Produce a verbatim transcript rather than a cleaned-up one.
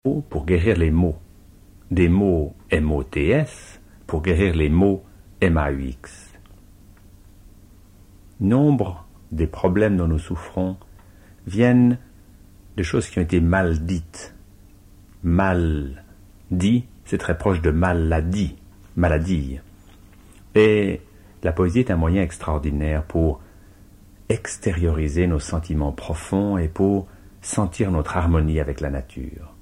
Pour guérir les maux. Des mots M O T S pour guérir les mots M A U X. Nombre des problèmes dont nous souffrons viennent de choses qui ont été mal dites. Mal dit, c'est très proche de maladie, maladie. Et la poésie est un moyen extraordinaire pour extérioriser nos sentiments profonds et pour sentir notre harmonie avec la nature.